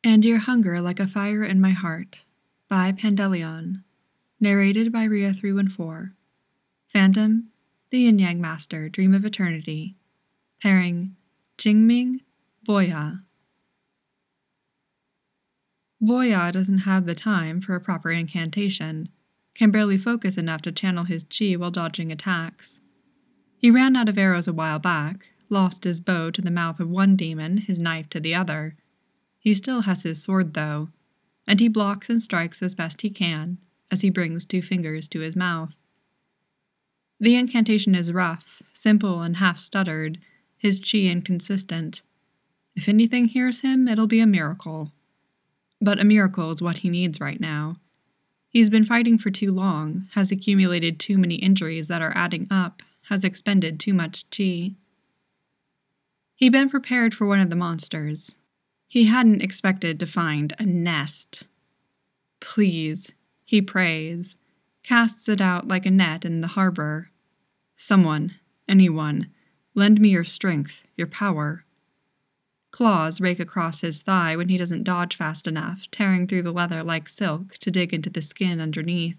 And Your Hunger Like a Fire in My Heart by Pandelion. Narrated by Ria314. Phantom, the Yin Yang Master, Dream of Eternity. Pairing Jingming, Boya. Boya doesn't have the time for a proper incantation, can barely focus enough to channel his chi while dodging attacks. He ran out of arrows a while back, lost his bow to the mouth of one demon, his knife to the other. He still has his sword, though, and he blocks and strikes as best he can, as he brings 2 fingers to his mouth. The incantation is rough, simple, and half-stuttered, his chi inconsistent. If anything hears him, it'll be a miracle. But a miracle is what he needs right now. He's been fighting for too long, has accumulated too many injuries that are adding up, has expended too much chi. He'd been prepared for one of the monsters. He hadn't expected to find a nest. Please, he prays, casts it out like a net in the harbor. Someone, anyone, lend me your strength, your power. Claws rake across his thigh when he doesn't dodge fast enough, tearing through the leather like silk to dig into the skin underneath.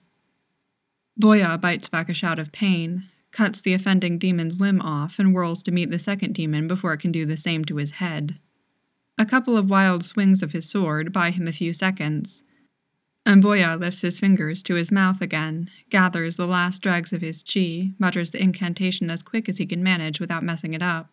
Boya bites back a shout of pain, cuts the offending demon's limb off, and whirls to meet the second demon before it can do the same to his head. A couple of wild swings of his sword buy him a few seconds, and Boya lifts his fingers to his mouth again, gathers the last dregs of his chi, mutters the incantation as quick as he can manage without messing it up.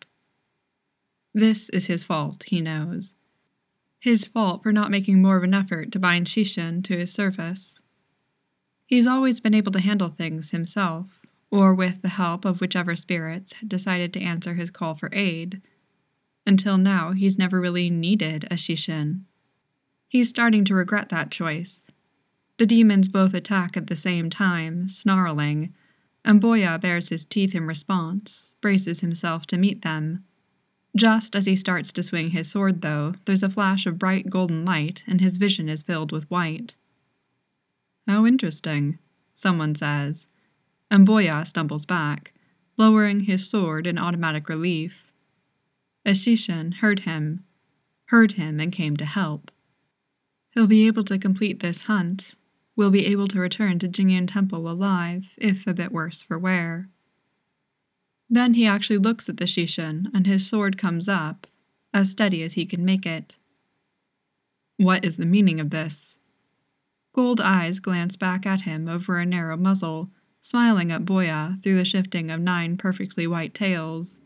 This is his fault, he knows. His fault for not making more of an effort to bind Shishin to his service. He's always been able to handle things himself, or with the help of whichever spirits had decided to answer his call for aid. Until now, he's never really needed a Shishin. He's starting to regret that choice. The demons both attack at the same time, snarling, and Boya bares his teeth in response, braces himself to meet them. Just as he starts to swing his sword, though, there's a flash of bright golden light, and his vision is filled with white. How interesting, someone says, and Boya stumbles back, lowering his sword in automatic relief. A Shishin heard him and came to help. He'll be able to complete this hunt. We'll be able to return to Jingyan Temple alive, if a bit worse for wear. Then he actually looks at the Shishin, and his sword comes up, as steady as he can make it. What is the meaning of this? Gold eyes glance back at him over a narrow muzzle, smiling at Boya through the shifting of 9 perfectly white tails.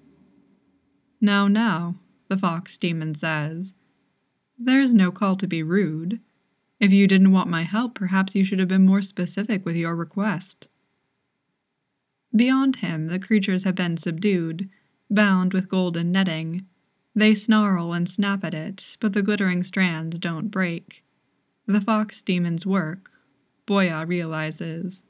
Now, the fox demon says. There's no call to be rude. If you didn't want my help, perhaps you should have been more specific with your request. Beyond him, the creatures have been subdued, bound with golden netting. They snarl and snap at it, but the glittering strands don't break. The fox demon's work, Boya realizes.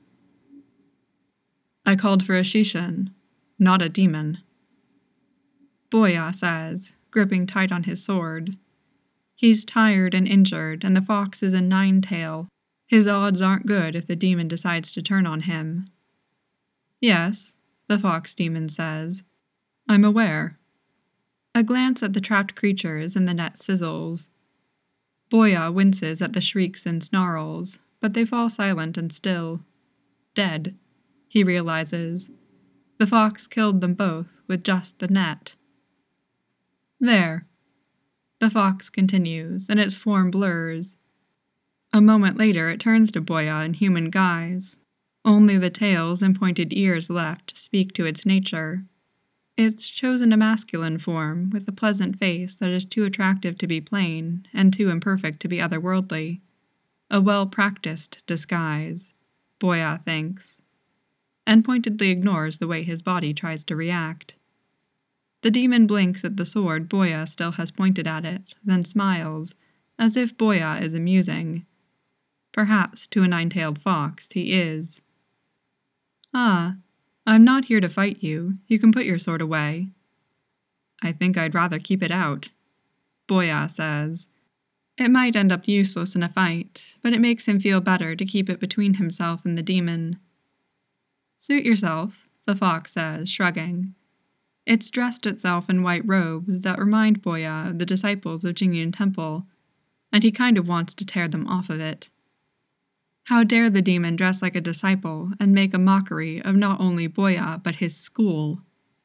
I called for a Shishin, not a demon. Boya says, gripping tight on his sword. He's tired and injured, and the fox is a 9-tail. His odds aren't good if the demon decides to turn on him. Yes, the fox demon says. I'm aware. A glance at the trapped creatures and the net sizzles. Boya winces at the shrieks and snarls, but they fall silent and still. Dead, he realizes. The fox killed them both with just the net. There. The fox continues, and its form blurs. A moment later it turns to Boya in human guise. Only the tails and pointed ears left speak to its nature. It's chosen a masculine form, with a pleasant face that is too attractive to be plain, and too imperfect to be otherworldly. A well-practiced disguise, Boya thinks, and pointedly ignores the way his body tries to react. The demon blinks at the sword Boya still has pointed at it, then smiles, as if Boya is amusing. Perhaps to a 9-tailed fox he is. Ah, I'm not here to fight you. You can put your sword away. I think I'd rather keep it out, Boya says. It might end up useless in a fight, but it makes him feel better to keep it between himself and the demon. Suit yourself, the fox says, shrugging. It's dressed itself in white robes that remind Boya of the disciples of Jingyan Temple, and he kind of wants to tear them off of it. How dare the demon dress like a disciple and make a mockery of not only Boya but his school?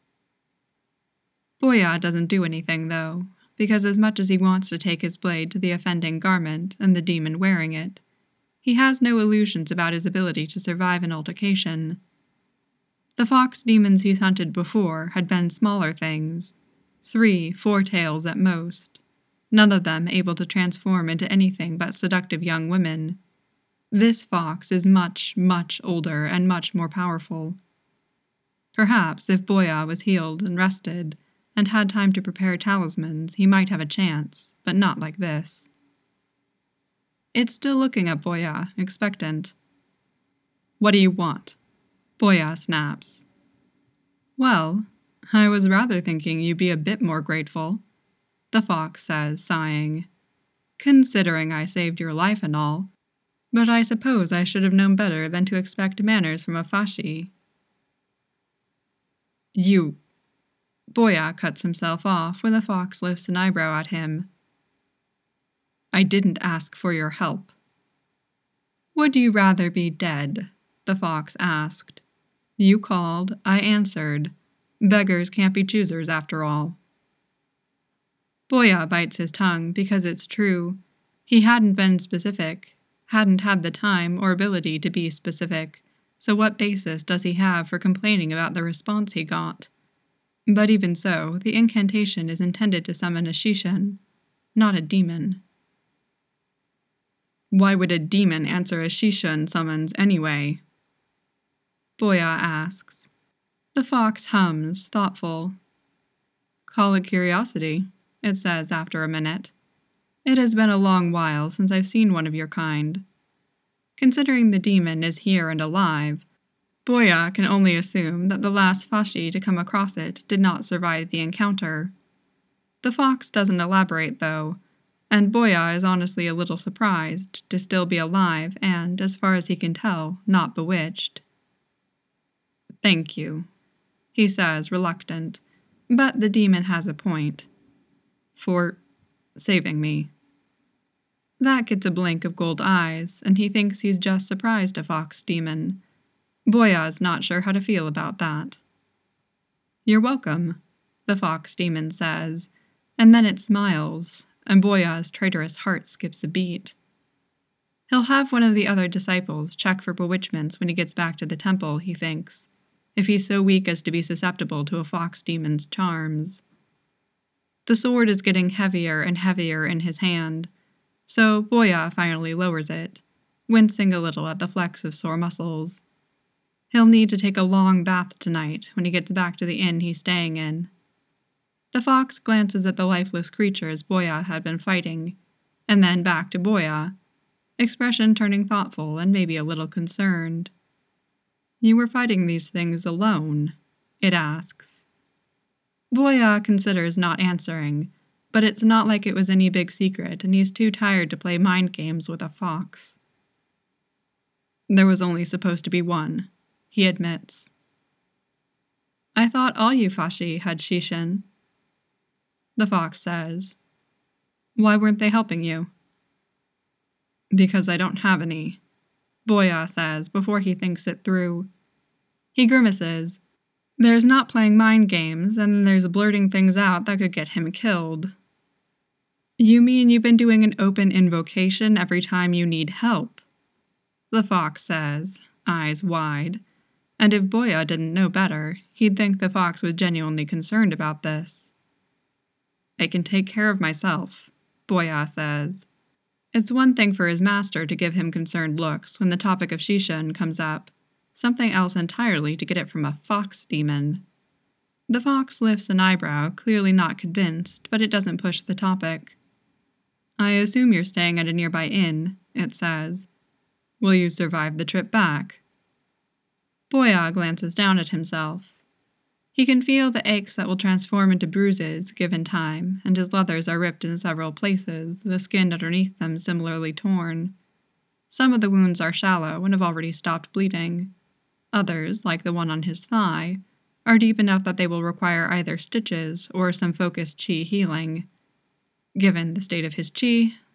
Boya doesn't do anything, though, because as much as he wants to take his blade to the offending garment and the demon wearing it, he has no illusions about his ability to survive an altercation. The fox demons he's hunted before had been smaller things, 3-4 tails at most, none of them able to transform into anything but seductive young women. This fox is much, much older and much more powerful. Perhaps if Boya was healed and rested, and had time to prepare talismans, he might have a chance, but not like this. It's still looking at Boya, expectant. "What do you want?" Boya snaps. "Well, I was rather thinking you'd be a bit more grateful," the fox says, sighing, "considering I saved your life and all, but I suppose I should have known better than to expect manners from a Fashi." "You..." Boya cuts himself off when the fox lifts an eyebrow at him. "I didn't ask for your help." "Would you rather be dead?" the fox asked. "You called, I answered. Beggars can't be choosers after all." Boya bites his tongue because it's true. He hadn't been specific, hadn't had the time or ability to be specific, so what basis does he have for complaining about the response he got? But even so, the incantation is intended to summon a Shishin, not a demon. "Why would a demon answer a Shishin summons anyway?" Boya asks. The fox hums, thoughtful. "Call it curiosity," it says after a minute. "It has been a long while since I've seen one of your kind. Considering the demon is here and alive, Boya can only assume that the last Fashi to come across it did not survive the encounter. The fox doesn't elaborate, though, and Boya is honestly a little surprised to still be alive and, as far as he can tell, not bewitched. "Thank you," he says, reluctant, but the demon has a point. "For saving me." That gets a blink of gold eyes, and he thinks he's just surprised a fox demon. Boya's not sure how to feel about that. "You're welcome," the fox demon says, and then it smiles, and Boya's traitorous heart skips a beat. He'll have one of the other disciples check for bewitchments when he gets back to the temple, he thinks, if he's so weak as to be susceptible to a fox demon's charms. The sword is getting heavier and heavier in his hand, so Boya finally lowers it, wincing a little at the flex of sore muscles. He'll need to take a long bath tonight when he gets back to the inn he's staying in. The fox glances at the lifeless creatures Boya had been fighting, and then back to Boya, expression turning thoughtful and maybe a little concerned. "You were fighting these things alone?" it asks. Boya considers not answering, but it's not like it was any big secret, and he's too tired to play mind games with a fox. "There was only supposed to be one," he admits. "I thought all you Fashi had Shishin," the fox says. "Why weren't they helping you?" "Because I don't have any," Boya says before he thinks it through. He grimaces. There's not playing mind games, and then there's blurting things out that could get him killed. "You mean you've been doing an open invocation every time you need help?" the fox says, eyes wide, and if Boya didn't know better, he'd think the fox was genuinely concerned about this. "I can take care of myself," Boya says. It's one thing for his master to give him concerned looks when the topic of Shishin comes up, something else entirely to get it from a fox demon. The fox lifts an eyebrow, clearly not convinced, but it doesn't push the topic. "I assume you're staying at a nearby inn," it says. "Will you survive the trip back?" Boya glances down at himself. He can feel the aches that will transform into bruises given time, and his leathers are ripped in several places, the skin underneath them similarly torn. Some of the wounds are shallow and have already stopped bleeding. Others, like the one on his thigh, are deep enough that they will require either stitches or some focused chi healing. Given the state of his chi,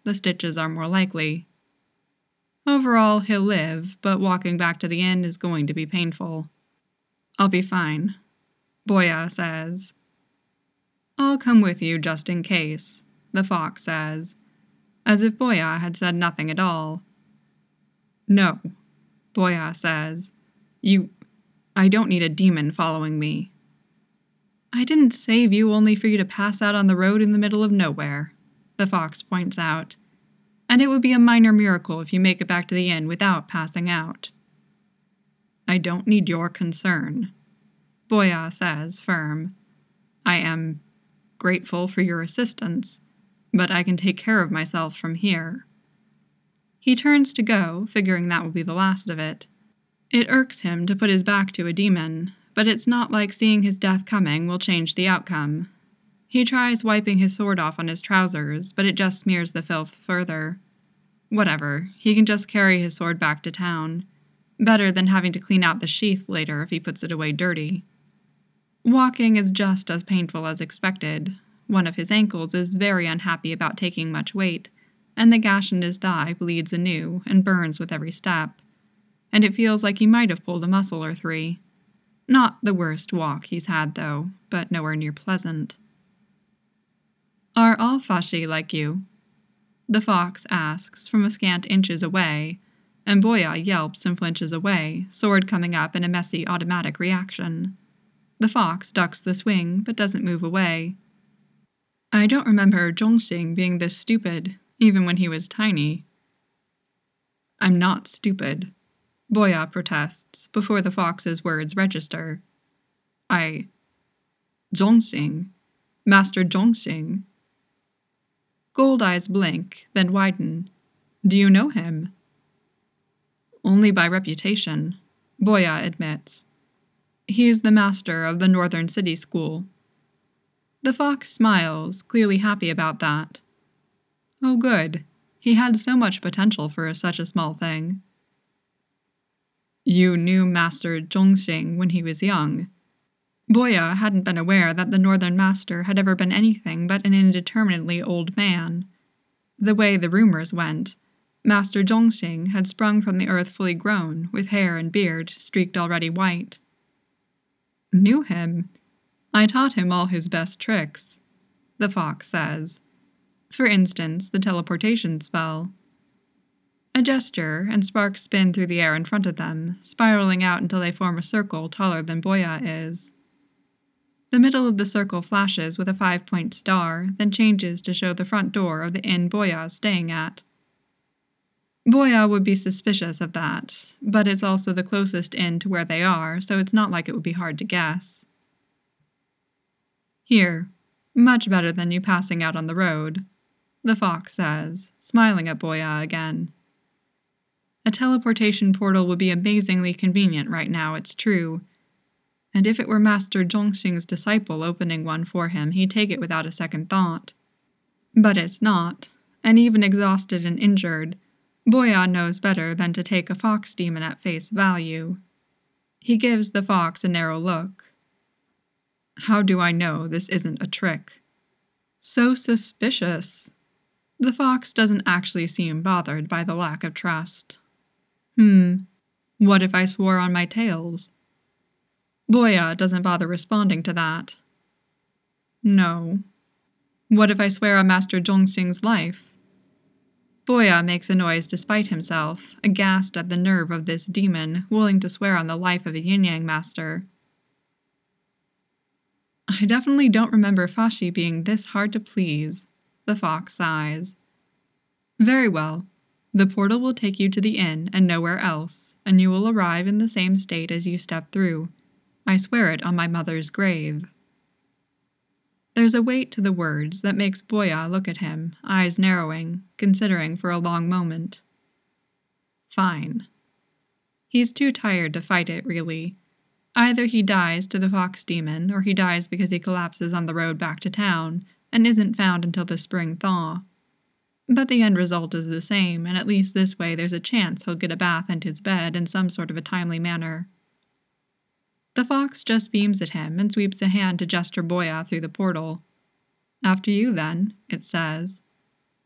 the stitches are more likely. Overall, he'll live, but walking back to the inn is going to be painful. I'll be fine, Boya says. I'll come with you just in case, the fox says, as if Boya had said nothing at all. No, Boya says. I don't need a demon following me. I didn't save you only for you to pass out on the road in the middle of nowhere, the fox points out, and it would be a minor miracle if you make it back to the inn without passing out. I don't need your concern, Boya says, firm. I am grateful for your assistance, but I can take care of myself from here. He turns to go, figuring that will be the last of it. It irks him to put his back to a demon, but it's not like seeing his death coming will change the outcome. He tries wiping his sword off on his trousers, but it just smears the filth further. Whatever, he can just carry his sword back to town. Better than having to clean out the sheath later if he puts it away dirty. Walking is just as painful as expected. One of his ankles is very unhappy about taking much weight, and the gash in his thigh bleeds anew and burns with every step. And it feels like he might have pulled a muscle or three. Not the worst walk he's had, though, but nowhere near pleasant. Are all Fashi like you? The fox asks from a scant inches away, and Boya yelps and flinches away, sword coming up in a messy automatic reaction. The fox ducks the swing, but doesn't move away. I don't remember Zhongxing being this stupid, even when he was tiny. I'm not stupid, Boya protests, before the fox's words register. Zhongxing? Master Zhongxing? Gold eyes blink, then widen. Do you know him? Only by reputation, Boya admits. He is the master of the Northern City School. The fox smiles, clearly happy about that. Oh good, he had so much potential for such a small thing. You knew Master Zhongxing when he was young. Boya hadn't been aware that the Northern Master had ever been anything but an indeterminately old man. The way the rumors went, Master Zhongxing had sprung from the earth fully grown, with hair and beard streaked already white. Knew him? I taught him all his best tricks, the fox says. For instance, the teleportation spell. A gesture, and sparks spin through the air in front of them, spiraling out until they form a circle taller than Boya is. The middle of the circle flashes with a 5-point star, then changes to show the front door of the inn Boya is staying at. Boya would be suspicious of that, but it's also the closest inn to where they are, so it's not like it would be hard to guess. Here, much better than you passing out on the road, the fox says, smiling at Boya again. A teleportation portal would be amazingly convenient right now, it's true. And if it were Master Zhongxing's disciple opening one for him, he'd take it without a second thought. But it's not, and even exhausted and injured, Boya knows better than to take a fox demon at face value. He gives the fox a narrow look. How do I know this isn't a trick? So suspicious. The fox doesn't actually seem bothered by the lack of trust. What if I swore on my tails? Boya doesn't bother responding to that. No. What if I swear on Master Zhongxing's life? Boya makes a noise despite himself, aghast at the nerve of this demon, willing to swear on the life of a yin-yang master. I definitely don't remember Fashi being this hard to please, the fox sighs. Very well. The portal will take you to the inn and nowhere else, and you will arrive in the same state as you step through. I swear it on my mother's grave. There's a weight to the words that makes Boya look at him, eyes narrowing, considering for a long moment. Fine. He's too tired to fight it, really. Either he dies to the fox demon, or he dies because he collapses on the road back to town, and isn't found until the spring thaw. But the end result is the same, and at least this way there's a chance he'll get a bath and his bed in some sort of a timely manner. The fox just beams at him and sweeps a hand to gesture Boya through the portal. After you, then, it says.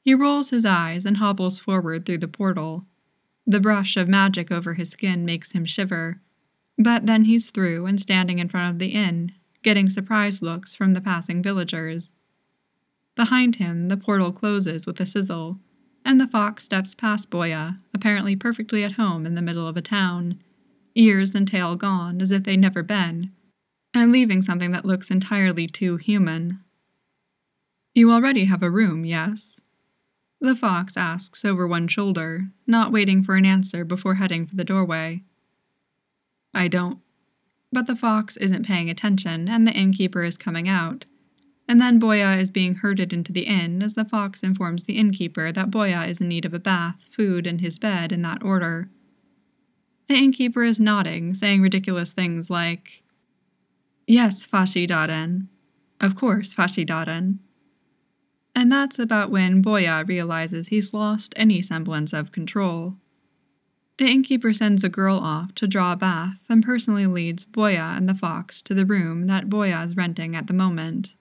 He rolls his eyes and hobbles forward through the portal. The brush of magic over his skin makes him shiver, but then he's through and standing in front of the inn, getting surprised looks from the passing villagers. Behind him, the portal closes with a sizzle, and the fox steps past Boya, apparently perfectly at home in the middle of a town, ears and tail gone as if they'd never been, and leaving something that looks entirely too human. "You already have a room, yes?" The fox asks over one shoulder, not waiting for an answer before heading for the doorway. "I don't." But the fox isn't paying attention, and the innkeeper is coming out. And then Boya is being herded into the inn as the fox informs the innkeeper that Boya is in need of a bath, food, and his bed in that order. The innkeeper is nodding, saying ridiculous things like, "Yes, Fashi Daren. Of course, Fashi Daren." And that's about when Boya realizes he's lost any semblance of control. The innkeeper sends a girl off to draw a bath and personally leads Boya and the fox to the room that Boya is renting at the moment.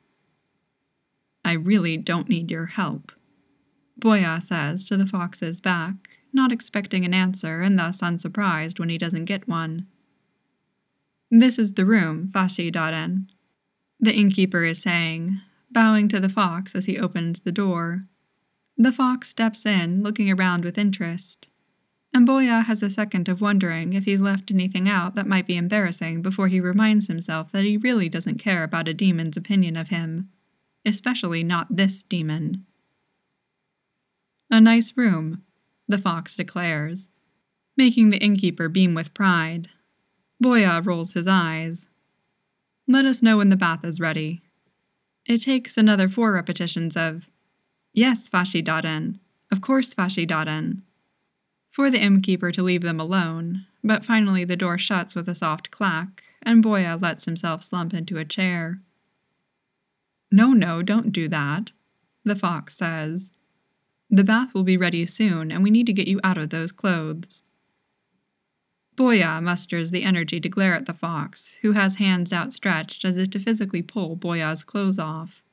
"I really don't need your help," Boya says to the fox's back, not expecting an answer and thus unsurprised when he doesn't get one. "This is the room, Fashi Daren," the innkeeper is saying, bowing to the fox as he opens the door. The fox steps in, looking around with interest, and Boya has a second of wondering if he's left anything out that might be embarrassing before he reminds himself that he really doesn't care about a demon's opinion of him, especially not this demon. "A nice room," the fox declares, making the innkeeper beam with pride. Boya rolls his eyes. "Let us know when the bath is ready." It takes another 4 repetitions of, "Yes, Fashi Daren. Of course, Fashi Daren," for the innkeeper to leave them alone, but finally the door shuts with a soft clack, and Boya lets himself slump into a chair. No, don't do that," the fox says. "The bath will be ready soon, and we need to get you out of those clothes." Boya musters the energy to glare at the fox, who has hands outstretched as if to physically pull Boya's clothes off.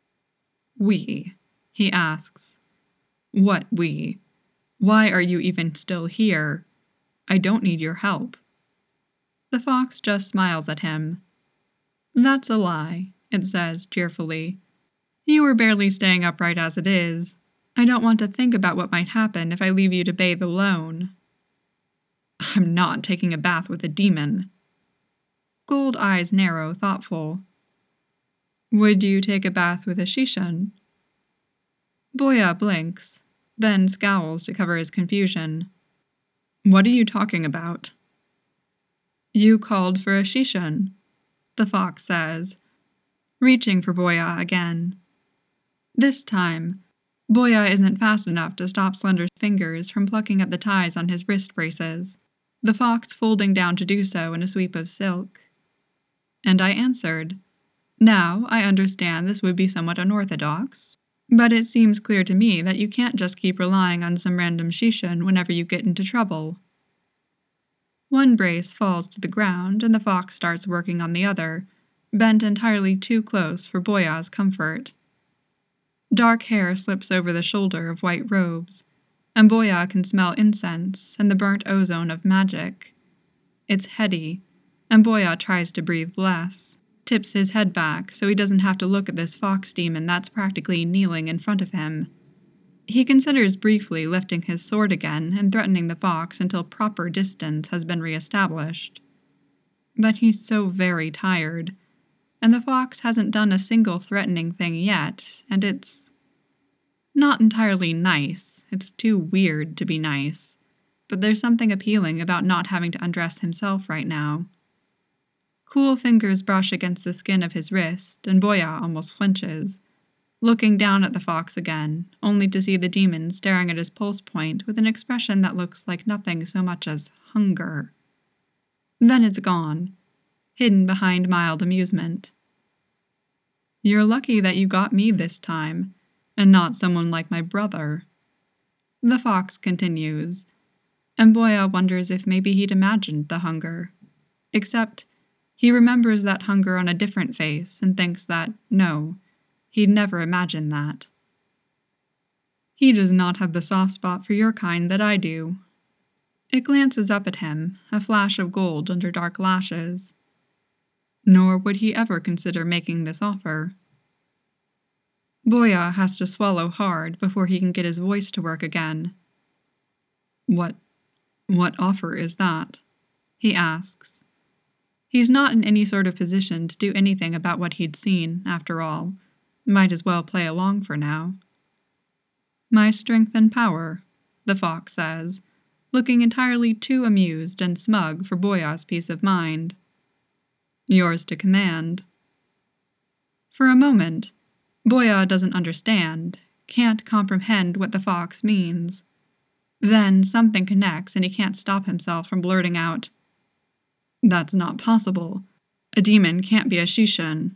"We?" he asks. "What we? Why are you even still here? I don't need your help." The fox just smiles at him. "That's a lie," it says cheerfully. "You were barely staying upright as it is. I don't want to think about what might happen if I leave you to bathe alone." "I'm not taking a bath with a demon." Gold eyes narrow, thoughtful. "Would you take a bath with a Shishan?" Boya blinks, then scowls to cover his confusion. "What are you talking about?" "You called for a Shishan," the fox says, reaching for Boya again. This time, Boya isn't fast enough to stop Slender's fingers from plucking at the ties on his wrist braces, the fox folding down to do so in a sweep of silk. And I answered, "Now, I understand this would be somewhat unorthodox, but it seems clear to me that you can't just keep relying on some random Shishan whenever you get into trouble." One brace falls to the ground, and the fox starts working on the other, bent entirely too close for Boya's comfort. Dark hair slips over the shoulder of white robes, and Boya can smell incense and the burnt ozone of magic. It's heady, and Boya tries to breathe less, tips his head back so he doesn't have to look at this fox demon that's practically kneeling in front of him. He considers briefly lifting his sword again and threatening the fox until proper distance has been reestablished. But he's so very tired, and the fox hasn't done a single threatening thing yet, and it's not entirely nice. It's too weird to be nice, but there's something appealing about not having to undress himself right now. Cool fingers brush against the skin of his wrist, and Boya almost flinches, looking down at the fox again, only to see the demon staring at his pulse point with an expression that looks like nothing so much as hunger. Then it's gone, hidden behind mild amusement. "You're lucky that you got me this time, and not someone like my brother," the fox continues, and Boya wonders if maybe he'd imagined the hunger. Except, he remembers that hunger on a different face and thinks that, no, he'd never imagined that. He does not have the soft spot for your kind that I do. It glances up at him, a flash of gold under dark lashes. Nor would he ever consider making this offer. Boya has to swallow hard before he can get his voice to work again. What offer is that? He asks. He's not in any sort of position to do anything about what he'd seen, after all. Might as well play along for now. My strength and power, the fox says, looking entirely too amused and smug for Boya's peace of mind. Yours to command. For a moment, Boya doesn't understand, can't comprehend what the fox means. Then something connects and he can't stop himself from blurting out, That's not possible. A demon can't be a Shishin.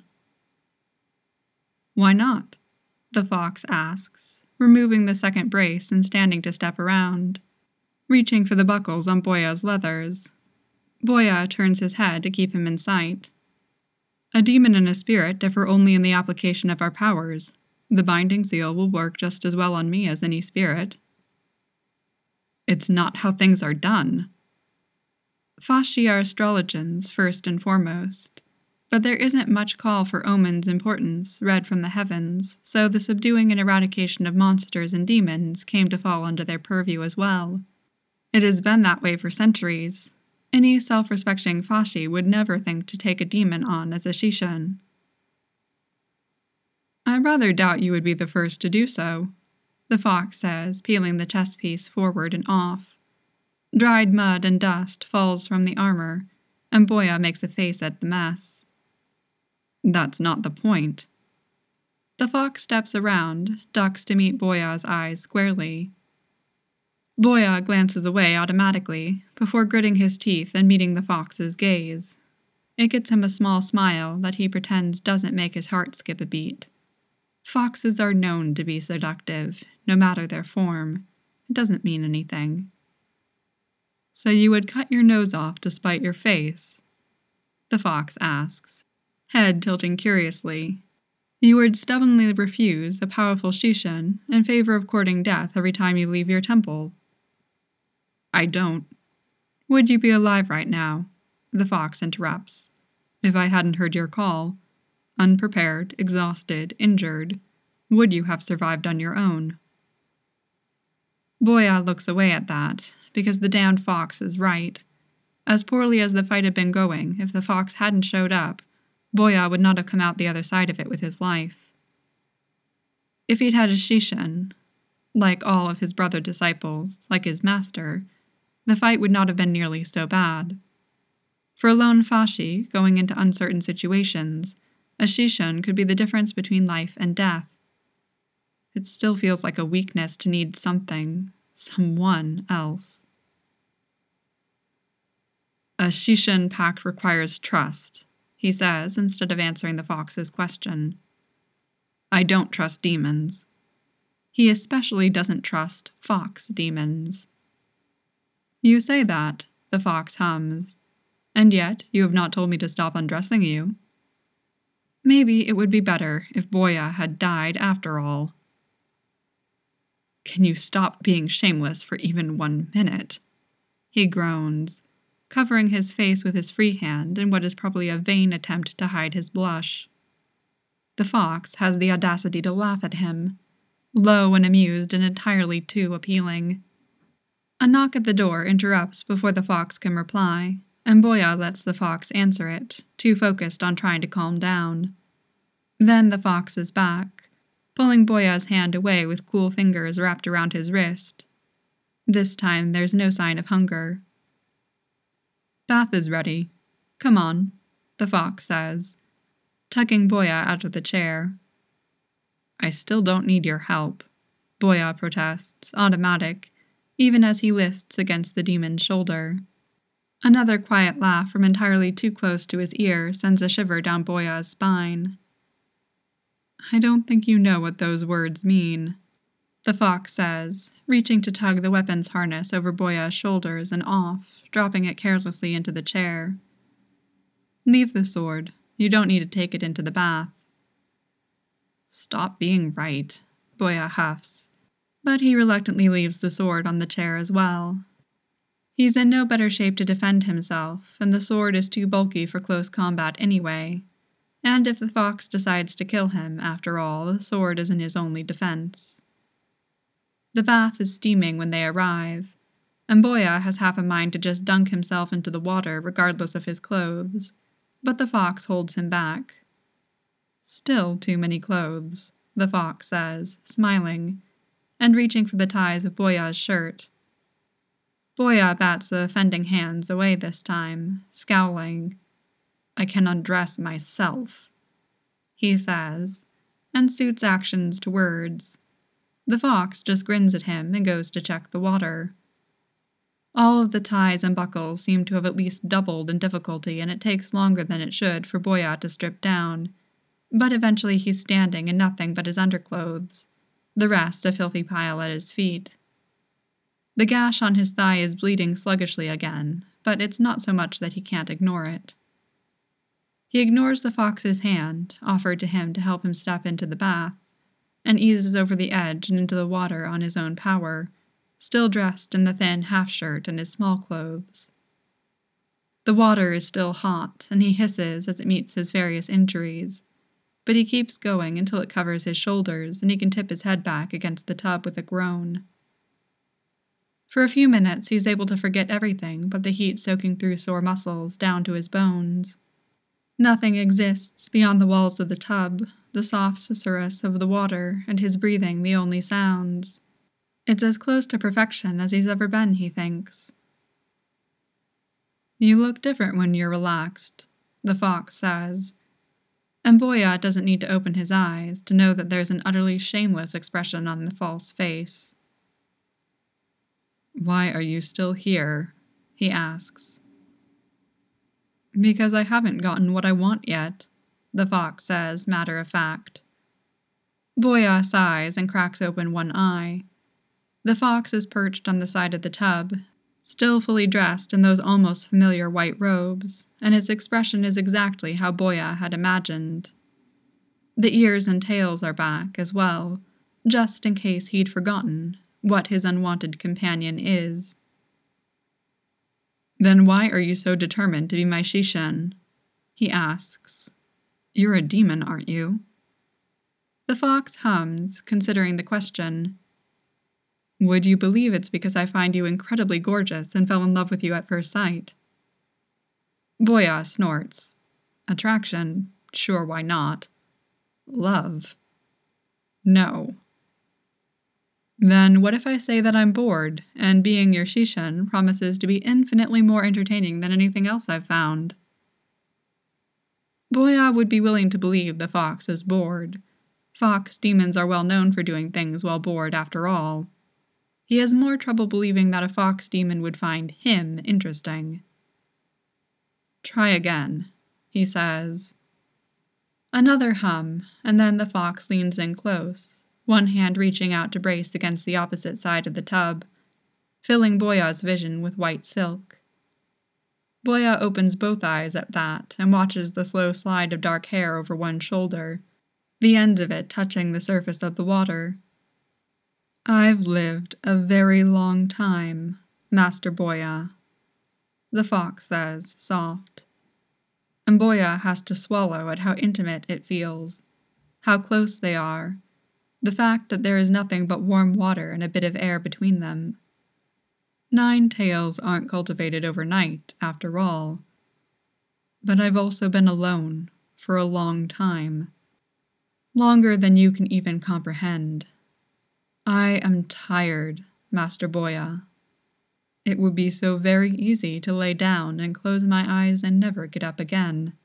Why not? The fox asks, removing the second brace and standing to step around, reaching for the buckles on Boya's leathers. Boya turns his head to keep him in sight. A demon and a spirit differ only in the application of our powers. The binding seal will work just as well on me as any spirit. It's not how things are done. Fashi are astrologians, first and foremost, but there isn't much call for omens' importance read from the heavens, so the subduing and eradication of monsters and demons came to fall under their purview as well. It has been that way for centuries. Any self-respecting Fashi would never think to take a demon on as a Shishin. I rather doubt you would be the first to do so, the fox says, peeling the chest piece forward and off. Dried mud and dust falls from the armor, and Boya makes a face at the mess. That's not the point. The fox steps around, ducks to meet Boya's eyes squarely. Boya glances away automatically, before gritting his teeth and meeting the fox's gaze. It gets him a small smile that he pretends doesn't make his heart skip a beat. Foxes are known to be seductive, no matter their form. It doesn't mean anything. So you would cut your nose off to spite your face? The fox asks, head tilting curiously. You would stubbornly refuse a powerful Shishin in favor of courting death every time you leave your temple? I don't. Would you be alive right now? The fox interrupts. If I hadn't heard your call, unprepared, exhausted, injured, would you have survived on your own? Boya looks away at that, because the damned fox is right. As poorly as the fight had been going, if the fox hadn't showed up, Boya would not have come out the other side of it with his life. If he'd had a Shishin, like all of his brother disciples, like his master, the fight would not have been nearly so bad. For a lone Fashi, going into uncertain situations, a Shishin could be the difference between life and death. It still feels like a weakness to need something, someone else. A Shishin pact requires trust, he says, instead of answering the fox's question. I don't trust demons. He especially doesn't trust fox demons. You say that, the fox hums, and yet you have not told me to stop undressing you. Maybe it would be better if Boya had died after all. Can you stop being shameless for even 1 minute? He groans, covering his face with his free hand in what is probably a vain attempt to hide his blush. The fox has the audacity to laugh at him, low and amused and entirely too appealing. A knock at the door interrupts before the fox can reply, and Boya lets the fox answer it, too focused on trying to calm down. Then the fox is back, pulling Boya's hand away with cool fingers wrapped around his wrist. This time there's no sign of hunger. Bath is ready. Come on, the fox says, tugging Boya out of the chair. I still don't need your help, Boya protests, automatic, even as he lists against the demon's shoulder. Another quiet laugh from entirely too close to his ear sends a shiver down Boya's spine. I don't think you know what those words mean, the fox says, reaching to tug the weapon's harness over Boya's shoulders and off, dropping it carelessly into the chair. Leave the sword. You don't need to take it into the bath. Stop being right, Boya huffs, but he reluctantly leaves the sword on the chair as well. He's in no better shape to defend himself, and the sword is too bulky for close combat anyway, and if the fox decides to kill him, after all, the sword isn't his only defense. The bath is steaming when they arrive, and Boya has half a mind to just dunk himself into the water regardless of his clothes, but the fox holds him back. Still too many clothes, the fox says, smiling, and reaching for the ties of Boya's shirt. Boya bats the offending hands away this time, scowling. "I can undress myself," he says, and suits actions to words. The fox just grins at him and goes to check the water. All of the ties and buckles seem to have at least doubled in difficulty, and it takes longer than it should for Boya to strip down, but eventually he's standing in nothing but his underclothes, the rest a filthy pile at his feet. The gash on his thigh is bleeding sluggishly again, but it's not so much that he can't ignore it. He ignores the fox's hand, offered to him to help him step into the bath, and eases over the edge and into the water on his own power, still dressed in the thin half-shirt and his small clothes. The water is still hot, and he hisses as it meets his various injuries, but he keeps going until it covers his shoulders and he can tip his head back against the tub with a groan. For a few minutes he's able to forget everything but the heat soaking through sore muscles down to his bones. Nothing exists beyond the walls of the tub, the soft susurrus of the water, and his breathing the only sounds. It's as close to perfection as he's ever been, he thinks. "You look different when you're relaxed," the fox says, and Boya doesn't need to open his eyes to know that there's an utterly shameless expression on the false face. "Why are you still here?" he asks. "Because I haven't gotten what I want yet," the fox says, matter of fact. Boya sighs and cracks open one eye. The fox is perched on the side of the tub, still fully dressed in those almost familiar white robes, and its expression is exactly how Boya had imagined. The ears and tails are back as well, just in case he'd forgotten what his unwanted companion is. "Then why are you so determined to be my Shishan?" he asks. "You're a demon, aren't you?" The fox hums, considering the question. "Would you believe it's because I find you incredibly gorgeous and fell in love with you at first sight?" Boya snorts. "Attraction? Sure, why not? Love? No." "Then what if I say that I'm bored, and being your Shishan promises to be infinitely more entertaining than anything else I've found?" Boya would be willing to believe the fox is bored. Fox demons are well known for doing things while bored, after all. He has more trouble believing that a fox demon would find him interesting. "Try again," he says. Another hum, and then the fox leans in close, one hand reaching out to brace against the opposite side of the tub, filling Boya's vision with white silk. Boya opens both eyes at that and watches the slow slide of dark hair over one shoulder, the ends of it touching the surface of the water. "I've lived a very long time, Master Boya," the fox says, soft. And Boya has to swallow at how intimate it feels, how close they are, the fact that there is nothing but warm water and a bit of air between them. 9 tails aren't cultivated overnight, after all. But I've also been alone for a long time. Longer than you can even comprehend. I am tired, Master Boya. It would be so very easy to lay down and close my eyes and never get up again.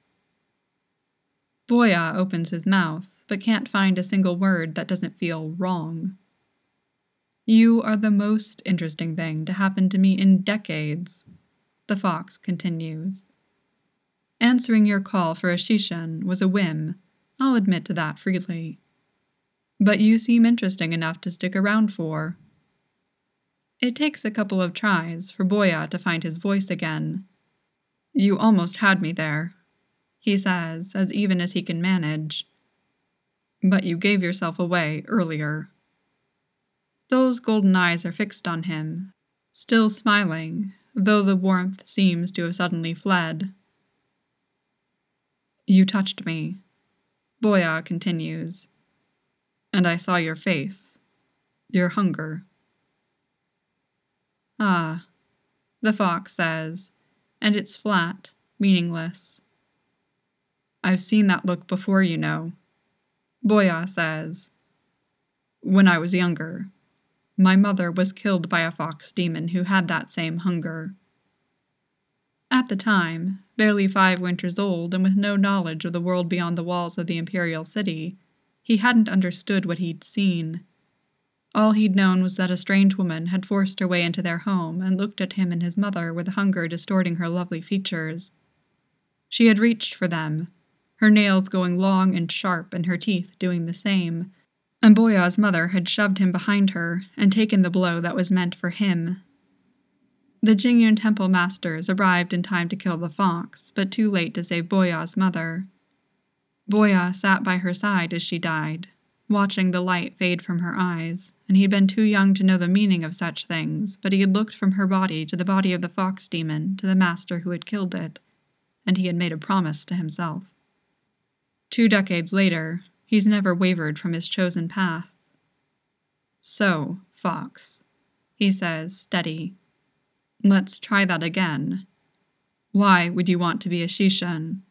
Boya opens his mouth, but can't find a single word that doesn't feel wrong. You are the most interesting thing to happen to me in decades, the fox continues. Answering your call for a Shishan was a whim, I'll admit to that freely. But you seem interesting enough to stick around for. It takes a couple of tries for Boya to find his voice again. You almost had me there, he says, as even as he can manage. But you gave yourself away earlier. Those golden eyes are fixed on him, still smiling, though the warmth seems to have suddenly fled. You touched me, Boya continues, and I saw your face, your hunger. Ah, the fox says, and it's flat, meaningless. I've seen that look before, you know, Boya says. When I was younger, my mother was killed by a fox demon who had that same hunger. At the time, barely 5 winters old and with no knowledge of the world beyond the walls of the imperial city, he hadn't understood what he'd seen. All he'd known was that a strange woman had forced her way into their home and looked at him and his mother with hunger distorting her lovely features. She had reached for them, her nails going long and sharp and her teeth doing the same, and Boya's mother had shoved him behind her and taken the blow that was meant for him. The Jingyun Temple masters arrived in time to kill the fox, but too late to save Boya's mother. Boya sat by her side as she died, watching the light fade from her eyes, and he'd been too young to know the meaning of such things, but he had looked from her body to the body of the fox demon to the master who had killed it, and he had made a promise to himself. 2 decades later, he's never wavered from his chosen path. So, fox, he says, steady. Let's try that again. Why would you want to be a Shishan?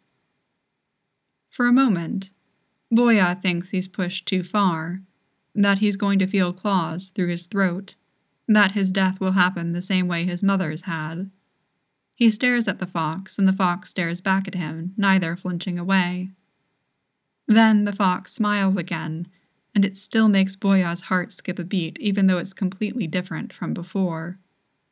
For a moment, Boya thinks he's pushed too far, that he's going to feel claws through his throat, that his death will happen the same way his mother's had. He stares at the fox, and the fox stares back at him, neither flinching away. Then the fox smiles again, and it still makes Boya's heart skip a beat, even though it's completely different from before.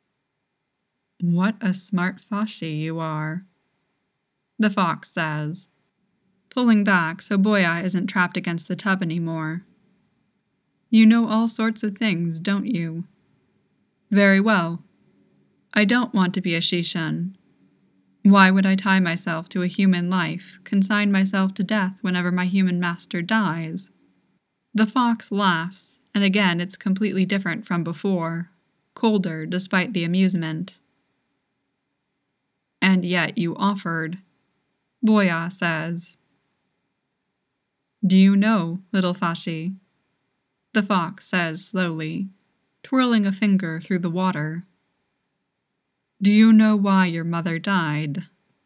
What a smart Fashi you are, the fox says, pulling back so Boya isn't trapped against the tub anymore. You know all sorts of things, don't you? Very well. I don't want to be a Shishan. Why would I tie myself to a human life, consign myself to death whenever my human master dies? The fox laughs, and again it's completely different from before, colder despite the amusement. And yet you offered, Boya says. Do you know, little Fashi? The fox says slowly, twirling a finger through the water. Do you know why your mother died?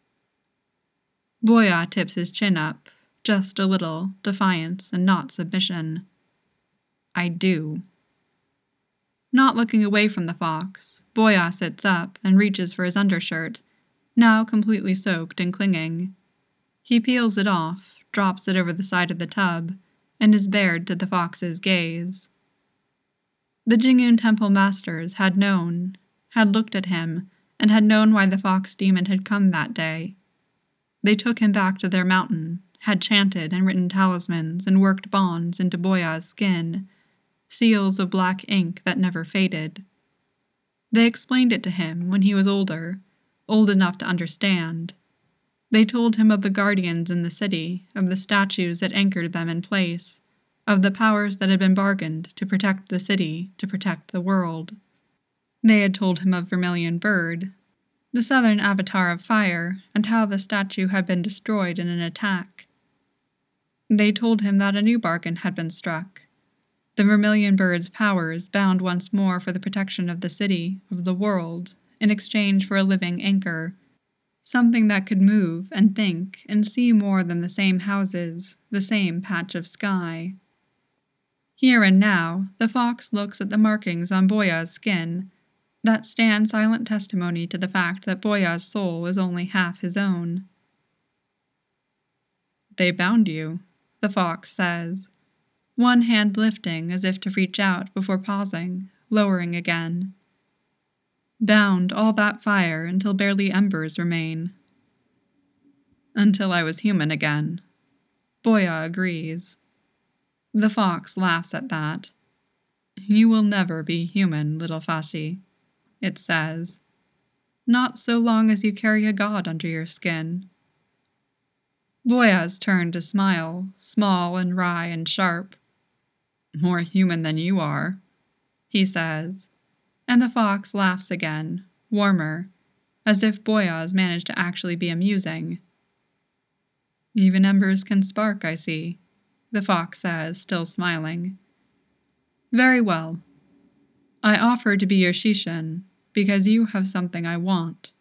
Boya tips his chin up, just a little, defiance and not submission. I do. Not looking away from the fox, Boya sits up and reaches for his undershirt, now completely soaked and clinging. He peels it off, drops it over the side of the tub, and is bared to the fox's gaze. The Jingyun Temple masters had known, had looked at him, and had known why the fox demon had come that day. They took him back to their mountain, had chanted and written talismans and worked bonds into Boya's skin, seals of black ink that never faded. They explained it to him when he was older, old enough to understand. They told him of the guardians in the city, of the statues that anchored them in place, of the powers that had been bargained to protect the city, to protect the world. They had told him of Vermilion Bird, the southern avatar of fire, and how the statue had been destroyed in an attack. They told him that a new bargain had been struck. The Vermilion Bird's powers bound once more for the protection of the city, of the world, in exchange for a living anchor, something that could move and think and see more than the same houses, the same patch of sky. Here and now, the fox looks at the markings on Boya's skin, that stand silent testimony to the fact that Boya's soul is only half his own. They bound you, the fox says, one hand lifting as if to reach out before pausing, lowering again. Bound all that fire until barely embers remain. Until I was human again. Boya agrees. The fox laughs at that. You will never be human, little Fashi, it says. Not so long as you carry a god under your skin. Boya's turn to smile, small and wry and sharp. More human than you are, he says, and the fox laughs again, warmer, as if Boyaz managed to actually be amusing. Even embers can spark, I see, the fox says, still smiling. Very well. I offer to be your Shishan, because you have something I want.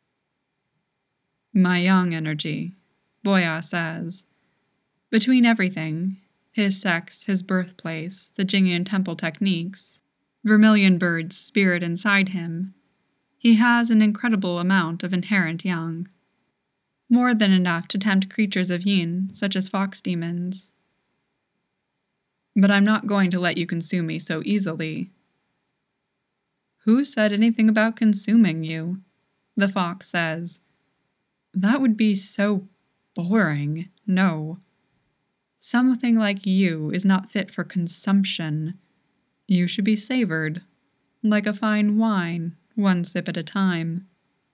My yang energy, Boyaz says. Between everything, his sex, his birthplace, the Jingyan temple techniques, Vermilion Bird's spirit inside him, he has an incredible amount of inherent yang. More than enough to tempt creatures of yin, such as fox demons. But I'm not going to let you consume me so easily. Who said anything about consuming you? The fox says. That would be so boring. No. Something like you is not fit for consumption. You should be savored, like a fine wine, one sip at a time.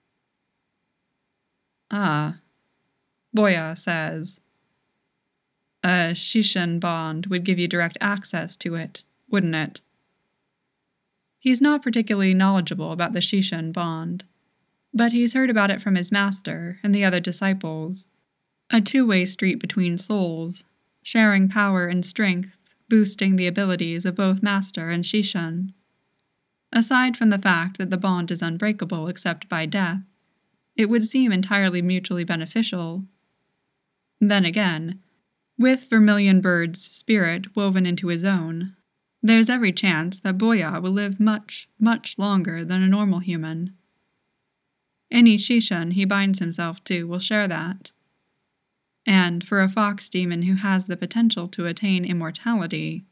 Ah, Boyaz says. A Shishan bond would give you direct access to it, wouldn't it? He's not particularly knowledgeable about the Shishan bond, but he's heard about it from his master and the other disciples. A two-way street between souls, sharing power and strength, boosting the abilities of both master and Shishan. Aside from the fact that the bond is unbreakable except by death, it would seem entirely mutually beneficial. Then again, with Vermilion Bird's spirit woven into his own, there's every chance that Boya will live much, much longer than a normal human. Any Shishan he binds himself to will share that. And for a fox demon who has the potential to attain immortality.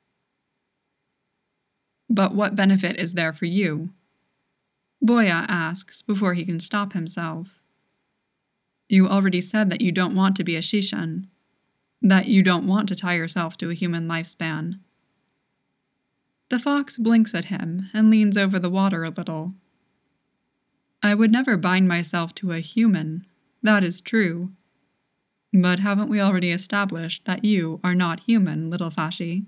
But what benefit is there for you? Boya asks before he can stop himself. You already said that you don't want to be a Shishan, that you don't want to tie yourself to a human lifespan. The fox blinks at him and leans over the water a little. I would never bind myself to a human, that is true. But haven't we already established that you are not human, little Fashi?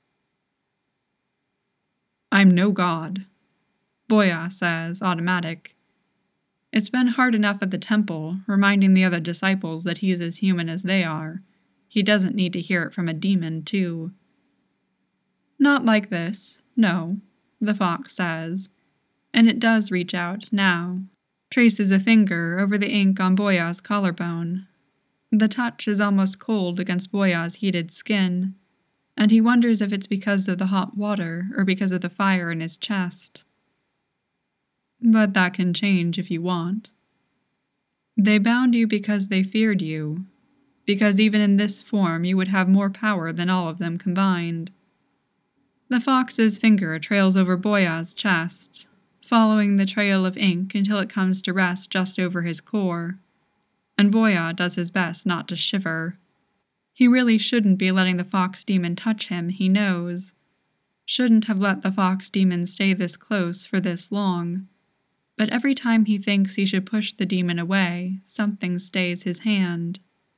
I'm no god, Boya says, automatic. It's been hard enough at the temple, reminding the other disciples that he's as human as they are. He doesn't need to hear it from a demon, too. Not like this, no, the fox says, and it does reach out now, traces a finger over the ink on Boya's collarbone. The touch is almost cold against Boya's heated skin, and he wonders if it's because of the hot water or because of the fire in his chest. But that can change if you want. They bound you because they feared you, because even in this form you would have more power than all of them combined. The fox's finger trails over Boya's chest, following the trail of ink until it comes to rest just over his core, and Boya does his best not to shiver. He really shouldn't be letting the fox demon touch him, he knows. Shouldn't have let the fox demon stay this close for this long. But every time he thinks he should push the demon away, something stays his hand.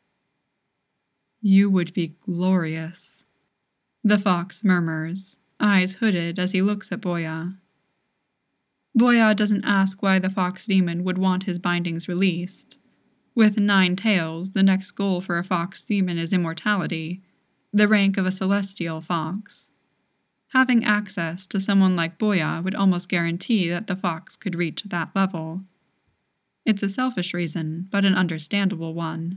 You would be glorious, the fox murmurs, eyes hooded as he looks at Boya. Boya doesn't ask why the fox demon would want his bindings released. With 9 tails, the next goal for a fox demon is immortality, the rank of a celestial fox. Having access to someone like Boya would almost guarantee that the fox could reach that level. It's a selfish reason, but an understandable one.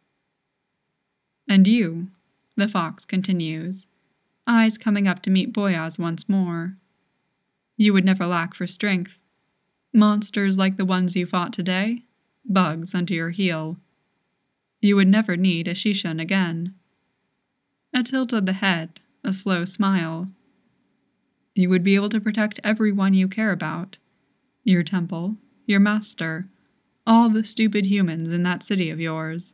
And you, the fox continues, eyes coming up to meet Boya's once more. You would never lack for strength. Monsters like the ones you fought today, bugs under your heel. You would never need a Shishan again. A tilt of the head, a slow smile. You would be able to protect everyone you care about. Your temple, your master, all the stupid humans in that city of yours.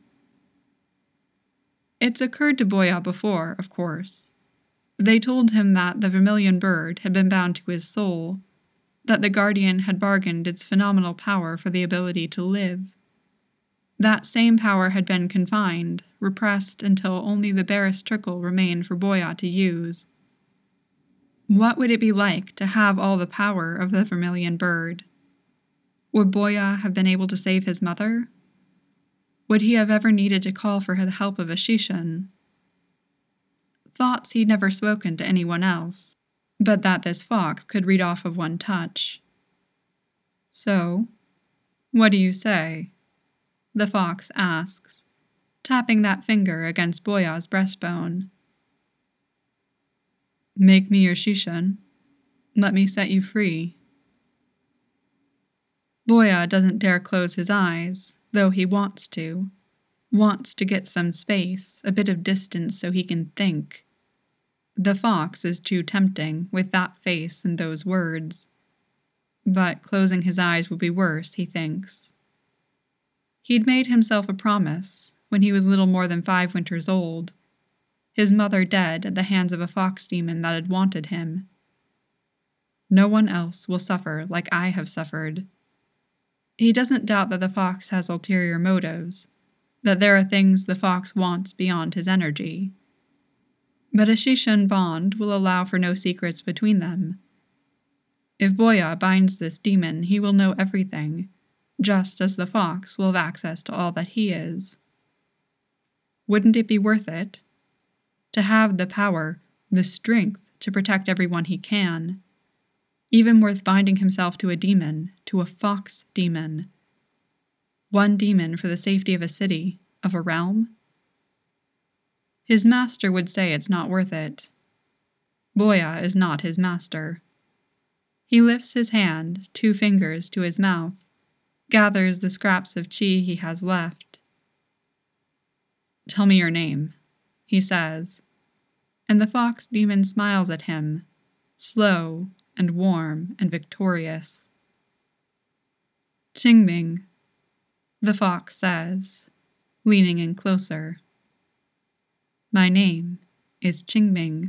It's occurred to Boya before, of course. They told him that the Vermilion Bird had been bound to his soul, that the Guardian had bargained its phenomenal power for the ability to live. That same power had been confined, repressed until only the barest trickle remained for Boya to use. What would it be like to have all the power of the vermilion bird? Would Boya have been able to save his mother? Would he have ever needed to call for the help of Ashishan? Thoughts he'd never spoken to anyone else, but that this fox could read off of one touch. So, what do you say? The fox asks, tapping that finger against Boya's breastbone. Make me your Shishan. Let me set you free. Boya doesn't dare close his eyes, though he wants to get some space, a bit of distance so he can think. The fox is too tempting, with that face and those words. But closing his eyes would be worse, he thinks. He'd made himself a promise when he was little more than 5 winters old, his mother dead at the hands of a fox demon that had wanted him. No one else will suffer like I have suffered. He doesn't doubt that the fox has ulterior motives, that there are things the fox wants beyond his energy. But a Shishan bond will allow for no secrets between them. If Boya binds this demon, he will know everything, just as the fox will have access to all that he is. Wouldn't it be worth it? To have the power, the strength to protect everyone he can. Even worth binding himself to a demon, to a fox demon. One demon for the safety of a city, of a realm? His master would say it's not worth it. Boya is not his master. He lifts his hand, 2 fingers to his mouth, gathers the scraps of chi he has left. Tell me your name, he says, and the fox demon smiles at him, slow and warm and victorious. Qingming, the fox says, leaning in closer. My name is Qingming.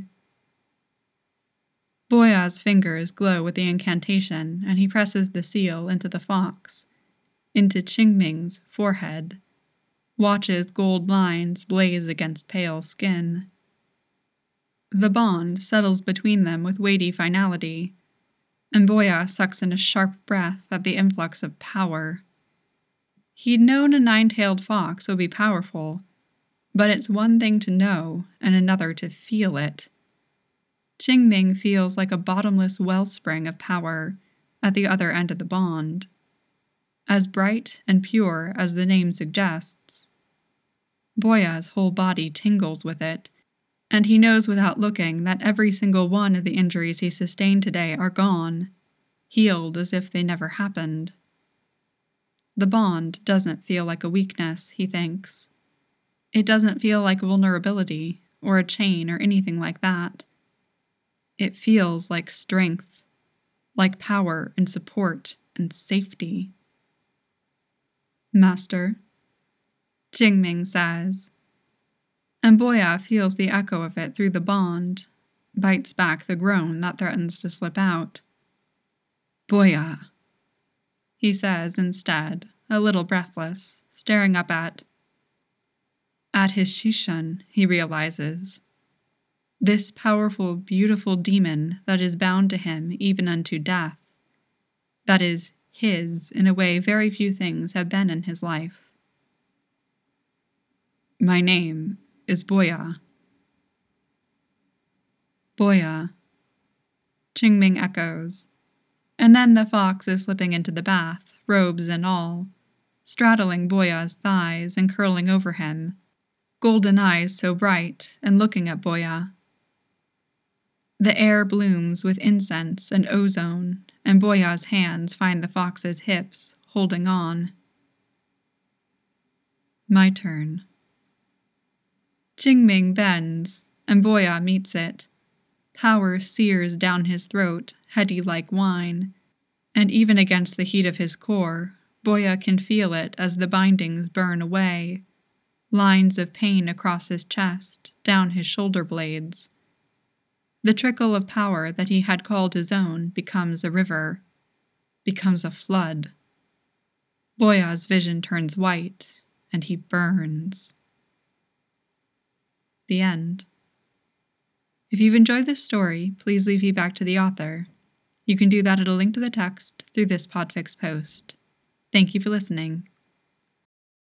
Boya's fingers glow with the incantation, and he presses the seal into the fox, into Qingming's forehead, watches gold lines blaze against pale skin. The bond settles between them with weighty finality, and Boya sucks in a sharp breath at the influx of power. He'd known a 9-tailed fox would be powerful, but it's one thing to know and another to feel it. Qingming feels like a bottomless wellspring of power at the other end of the bond, as bright and pure as the name suggests. Boya's whole body tingles with it, and he knows without looking that every single one of the injuries he sustained today are gone, healed as if they never happened. The bond doesn't feel like a weakness, he thinks. It doesn't feel like vulnerability, or a chain, or anything like that. It feels like strength, like power and support and safety. Master, Qingming says, and Boya feels the echo of it through the bond, bites back the groan that threatens to slip out. Boya, he says instead, a little breathless, staring up at his Shishan, he realizes. This powerful, beautiful demon that is bound to him even unto death. That is his in a way very few things have been in his life. My name is Boya. Boya, Qingming echoes, and then the fox is slipping into the bath, robes and all, straddling Boya's thighs and curling over him, golden eyes so bright and looking at Boya. The air blooms with incense and ozone, and Boya's hands find the fox's hips, holding on. My turn. Qingming bends, and Boya meets it. Power sears down his throat, heady like wine, and even against the heat of his core, Boya can feel it as the bindings burn away, lines of pain across his chest, down his shoulder blades. The trickle of power that he had called his own becomes a river, becomes a flood. Boya's vision turns white, and he burns. The end. If you've enjoyed this story, please leave feedback to the author. You can do that at a link to the text through this Podfix post. Thank you for listening.